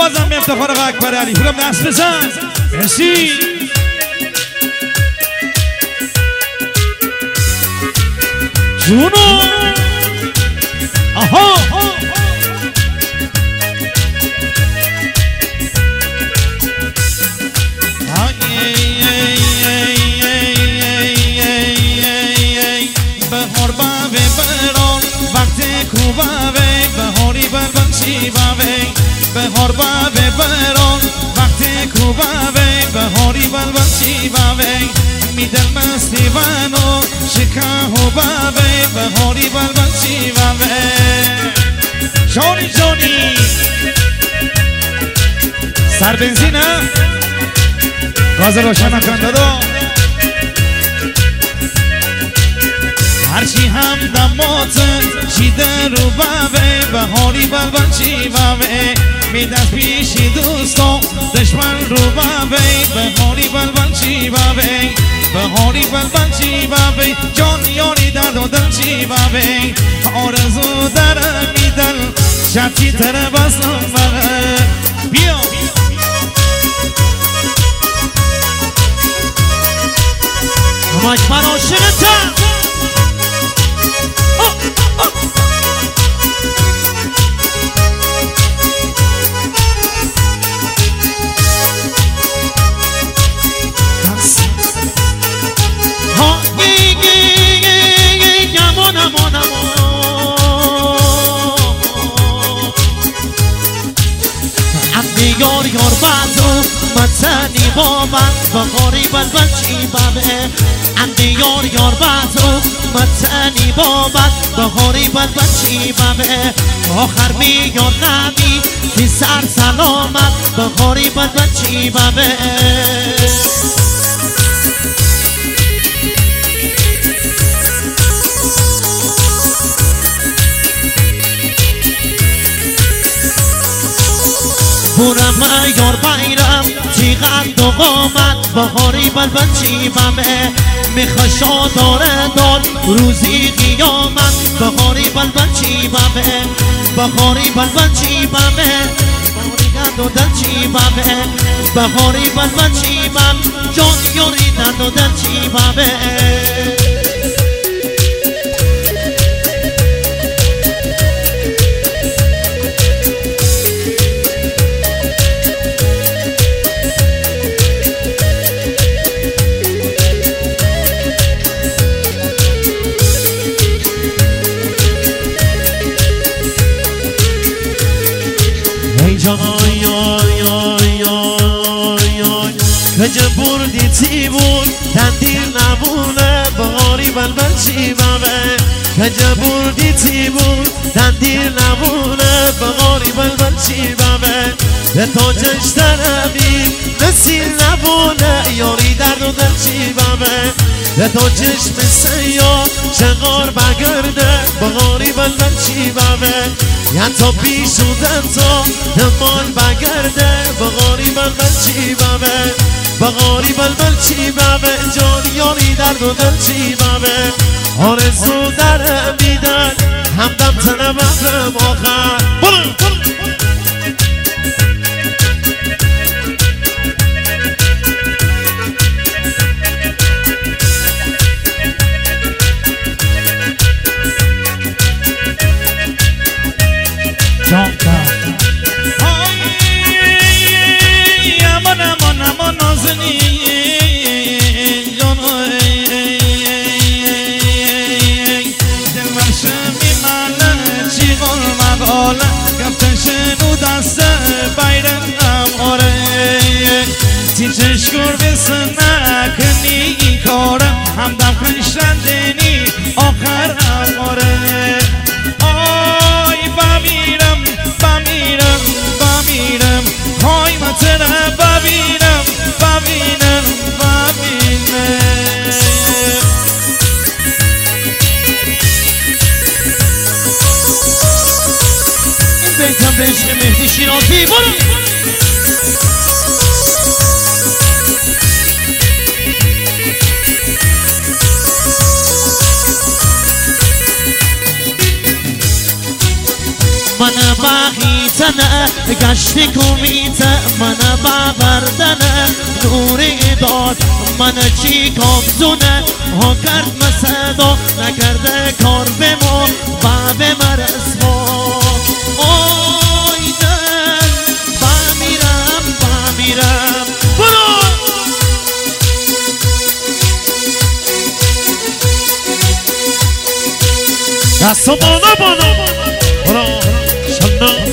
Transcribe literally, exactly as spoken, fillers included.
بازم به افتخار آقا اکبر علی پورم دست بزن. مرسی. جونو آها بهار باوی بران وقت کوباوی بهاری بربن چی باوی بهار باوی بران وقت کوباوی بهاری بربن چی باوی میدل مستی وانو شکاهو باوی بهاری بربن چی باوی جانی جانی سر بنزینه گاز روشن کن دادو هرچی هم دمات چی در رو باوی بهاری بلبل چی باوی می دست پیشی دوستان دشمن رو باوی بهاری بلبل چی باوی بهاری بلبل چی باوی جان یاری درد و دل چی باوی آرزو در میدل شبچی تر بسم بیا همک من عاشقتم یار یار بازو متنی با من بخاری بلبل چی بابه اندی یار یار بازو متنی با من بخاری بلبل چی بابه آخر می یا نبی تی سر سلامت بخاری بلبل چی بابه بورم یار بایرم چی قد و قامت بخاری بلبل چی بمه میخوا داره داد روزی قیامت بخاری بلبل چی بمه بخاری بلبل چی بمه بخاری قد و دل چی بمه بخاری بلبل چی بم جان یاری درد و دل چی بمه کجا بردی تی بود تندیر نمونه بخاری بلبل چی بمه کجا بردی تی بود تندیر نمونه بخاری بلبل چی بمه به تو جشترمی نسیل نبونه یاری درد و دل چی بمه به تو چشم سیاه شغار بگرده بخاری بلبل چی بمه یا تو پیشودن تو دنبال بگرده بخاری بلبل چی بمه بغاری بلبل چی بابه جان یاری درد و دل چی بابه آرزو در میدن همدم تنم اخرم آخر برم جان امان امان امان نازنی جان دل مرشمی من چی قول مقاله گفتشنو دست بیرن اماره تی چشکور بسن نکنی کارم همدم کنشندنی آخر اماره آی بمیرم بمیرم بمیرم های متنم ببینم ببینم ببینم این بیتم به عشق مهدی شیرازی برو من بغیتنه گشتی کمیته من ببردنه نوری داد من چی کامزونه ها کرد مسدا نکرده کار به ما و به مرسما آیدن بمیرم بمیرم برو دستو بالا بالا برو شنا